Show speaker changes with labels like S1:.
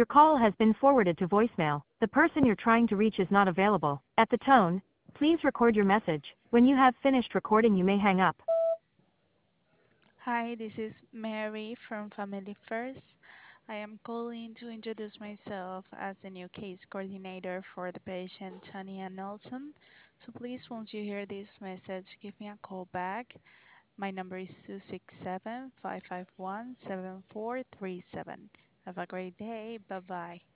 S1: Your call has been forwarded to voicemail. The person you're trying to reach is not available. At the tone, please record your message. When you have finished recording, you may hang up.
S2: Hi, this is Mary from Family First. I am calling to introduce myself as the new case coordinator for the patient Tania Nelson. So please, once you hear this message, give me a call back. My number is 267-551-7437. Have a great day. Bye-bye.